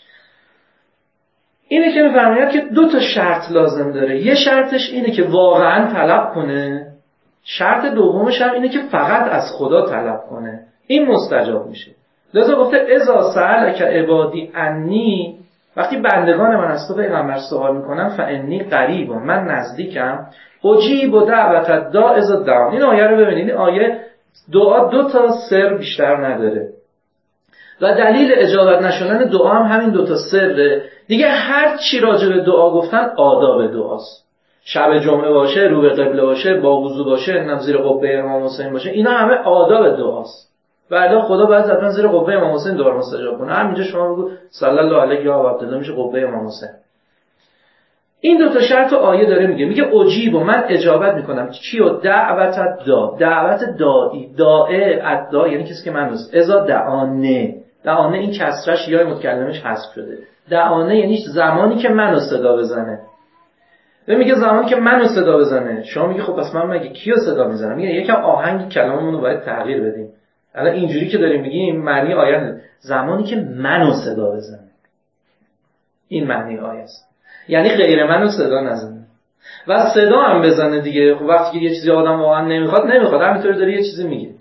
اینه که میفرماید که دو تا شرط لازم داره. یه شرطش اینه که واقعا طلب کنه، شرط دومش هم اینه که فقط از خدا طلب کنه. این مستجاب میشه. لذا گفته اذا سألک عبادی انی، وقتی بندگان من از تو پیغمبر سوال میکنن، فانی قریب، من نزدیکم، اجیب دعوت الداع اذا دعان. این آیه رو ببینید، این آیه دعا دو تا سر بیشتر نداره و دلیل اجابت نشدن دعا هم همین دو تا سره دیگه. هر چی راجع به دعا گفتن آداب دعاست. شب جمعه باشه، رو به قبله باشه، با وضو باشه، نم زیر قبه امام حسین باشه، اینا همه آداب دعاست. ولی خدا باید حتما زیر قبه امام حسین دعا مستجاب کنه. همینجا شما بگو صلی الله علیه و عبدالله، میشه قبه امام حسین. این دو تا شرط آیه داره میگه، میگه اجیب و من اجابت میکنم چیو؟ دعوت دا، دعوت دایی، داعه ادعا یعنی کسی که من دوست. اذا دعانه، دعانه این کسرش یا متکلمش حذف شده. دعانه یعنی زمانی که منو صدا بزنه. و میگه زمانی که منو صدا بزنه، شما میگه خب پس من مگه کیو صدا میزنم؟ میگه یکم آهنگ کلاممون رو باید تغییر بدیم. الان اینجوری که داریم میگیم معنی آیه نه. زمانی که منو صدا بزنه، این معنی آیه است. یعنی غیر منو صدا نزنه و صدا هم بزنه دیگه. خب وقتی که یه چیزی آدم واقعا نمیخواد نمیخواد، همینطوری داره یه چیزی میگه.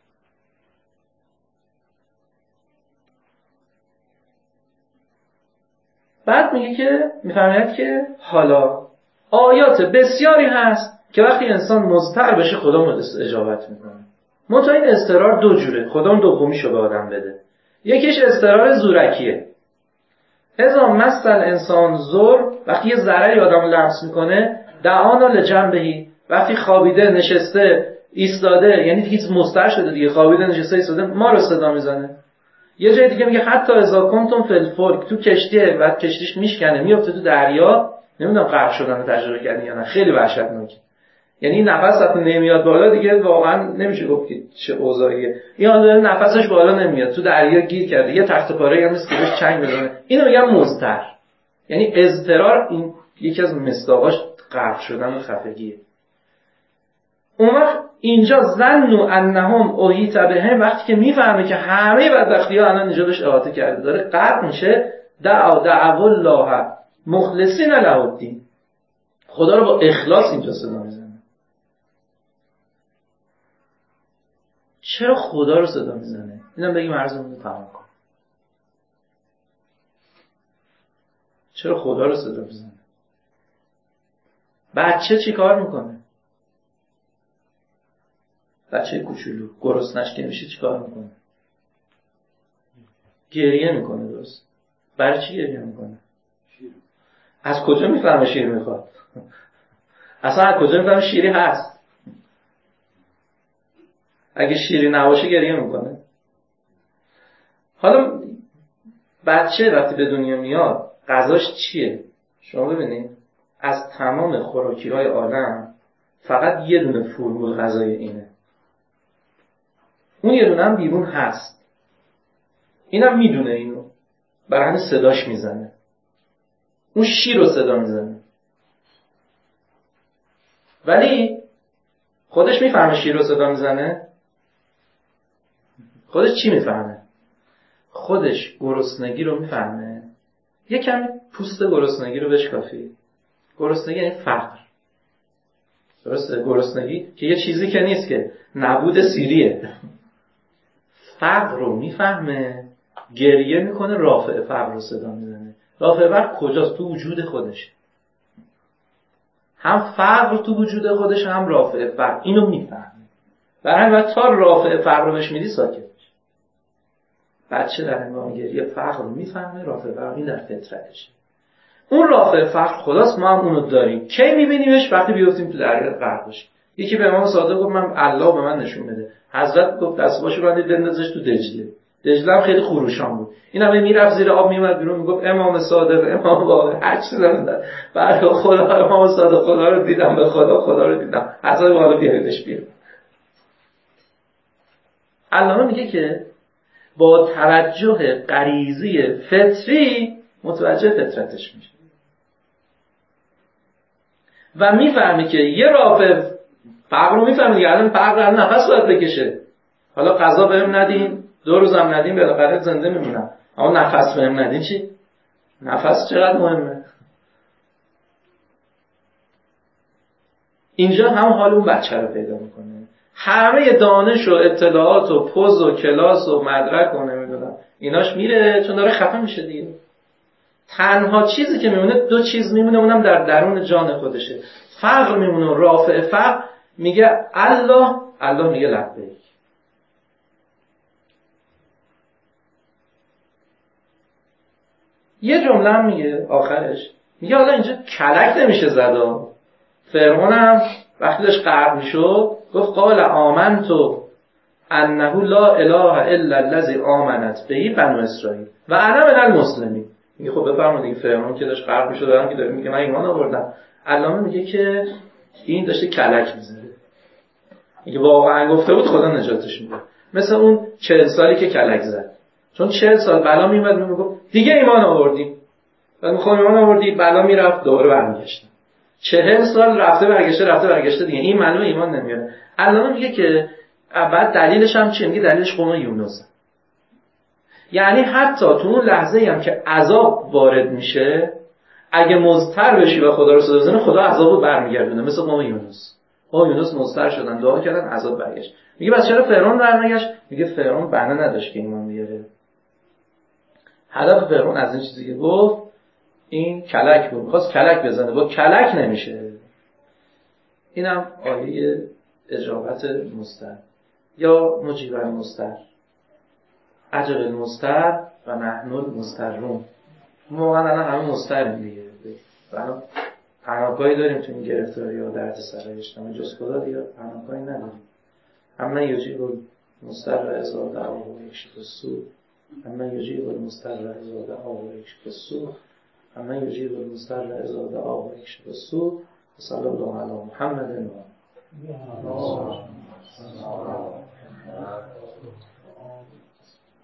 بعد میگه که میفهمید که حالا آیات بسیاری هست که وقتی انسان مضطر بشه خدا اجابت میکنه. منتها این اضطرار دو جوره، خدا اون دومیشو به آدم بده. یکیش اضطرار زورکیه. اذا مس الانسان ضر، وقتی یه ضرری آدمو لمس میکنه، دعانا لجنبهی، وقتی خوابیده نشسته ایستاده، یعنی دیگه مضطر شده دیگه، خوابیده نشسته ایستاده، ما رو صدا میزنه. یه جای دیگه میگه حتی اذا کنتم فی الفلک، تو کشتیه بعد کشتیش میشکنه میفته تو دریا، نمیدونم غرق شدن رو تجربه کردین یا نه، خیلی وحشتناکه. یعنی نفس وقتی نمیاد بالا دیگه واقعا نمیشه گفت که چه اوضاعیه. این آدم نفسش بالا نمیاد، تو دریا گیر کرده، یه تخت پاره هم نیست که بهش چنگ بزنه. اینو میگم مضطر. یعنی اضطرار این یکی از مصداقاش غرق شدن و خفگیه. اون وقت اینجا ظنوا انهم احیط بهم، وقتی که میفهمه که همه بدبختی‌ها الان اینجا بهش احاطه کرده داره غرق میشه، دعا دعوا الله مخلصین له الدین، خدا رو با اخلاص اینجا صدا میزنه. چرا خدا رو صدا میزنه؟ اینم بگیم عرضمون رو تمام کن. چرا خدا رو صدا میزنه؟ بچه چی کار میکنه؟ بچه کوچولو گرسنش که میشه چی کار میکنه؟ گریه میکنه. درست؟ برای چی گریه میکنه؟ از کجا میفهمه شیر میخواد؟ اصلا از کجا میفهمه شیری هست؟ اگه شیری نباشه گریه میکنه. حالا بچه وقتی به دنیا میاد غذاش چیه؟ شما ببینید از تمام خوراکی های عالم فقط یه دونه فرمول غذای اینه، اون یه دونه هم بیرون هست، اینم میدونه اینو، برای همین صداش میزنه. اون شیر رو صدا میزنه، ولی خودش میفهمه شیر رو صدا میزنه؟ خودش چی میفهمه؟ خودش گرسنگی رو میفهمه. یه کمی پوست گرسنگی رو بشکافی. گرسنگی یعنی فقر. درسته؟ گرسنگی که یه چیزی که نیست، که نبود سیریه. فقر رو میفهمه، گریه میکنه، رافع فقر رو صدا میزنه. رافع فقر کجاست؟ تو وجود خودش. هم فقر تو وجود خودش، هم رافع فقر. اینو میفهمه. برای همین تا رافع فقر رو بهش میدی ساکت میشه. بچه در هنگام گریه فقر رو میفهمه، رافع فقر این در فطرتشه. اون رافع فقر خداست، ما هم اونو داریم. کی میبینیمش؟ وقتی بیفتیم تو دریا غرق بشیم. یکی به امام صادق گفت من الله به من نشون بده. حضرت گفت دستباشو بندید بندازش تو دجله. دجله هم خیلی خروشان بود. این هم میرفت زیر آب میومد بیرون میگفت امام صادق امام واقع هر چیزی داره. بعد خدا امام صادق خدا رو دیدم، به خدا خدا رو دیدم. حضرت بالا بیاریدش بیرون. علامه میگه که با توجه غریزی فطری متوجه فطرتش میشه و میفهمی که یه رافع فقر رو میفهمی دیگه. الان فقر الان نفس باید بکشه، حالا غذا بهم ندین، دو روزم ندین، بالاخره زنده میمونم. اما نفس بهم ندین چی؟ نفس چقدر مهمه. اینجا هم حال اون بچه رو پیدا میکنه. همه دانش و اطلاعات و پوز و کلاس و مدرک و نمیدونم ایناش میره، چون داره خفه میشه دیگه. تنها چیزی که میمونه دو چیز میمونه، اونم در درون جان خودشه. فقر میمونه، رافع فقر میگه الله، الله میگه لبیک. یه جمله هم میگه آخرش، میگه حالا اینجا کلک نمیشه زدا. فرعون هم وقتی داشت غرق میشد گفت قال آمنتو انه لا اله الا الذی آمنت بهی بنو اسرائیل و انا من المسلمین. میگه خب بفرمایید دیگه، فرعون که داشت غرق میشد دارم که داره میگه من ایمان آوردم. علامه میگه که این داشته کلک میزنه. میگه واقعا گفته بود خدا نجاتش میده. مثل اون چهل سالی که کلک زد، چون چهل سال بلا میومد میگفت دیگه ایمان آوردیم، بعد میخوام ایمان آوردی بلا میرفت دوباره برمیگشت. چهل سال رفته برگشته رفته برگشته دیگه، این معلومه ایمان نمیاره. علامه میگه که بعد دلیلش هم چیه؟ میگه دلیلش قوم یونس. یعنی حتی تو اون لحظه‌ای هم که عذاب وارد میشه، اگه مضطر بشی و خدا رو صدا بزنی، خدا عذابو برمیگردونه، مثل قوم یونس. قوم یونس مضطر شدن، دعا کردن، عذاب برگشت. میگه بس چرا فرعون برنگشت؟ میگه فرعون بنا نداشت که ایمان بیاره. هدف فرعون از این چیزی که گفت این کلک بود، می‌خواست کلک بزنه، با کلک نمیشه. اینم آیه اجابت مضطر یا مجیب المضطر، اجر المضطر و نحن المضطرون. ما واقعا الان همه مضطریم دیگه، الان پناهگاهی داریم تو این گرفتاری ها درد سرای اجتماعی جز خدا دیگه پناهگاهی نداریم. اما یجیب المضطر اذا دعاه و یکشف السوء، اما یجیب المضطر اذا دعاه و یکشف السوء، اما یجیب المضطر اذا دعاه و یکشف السوء. صلی الله علی محمد و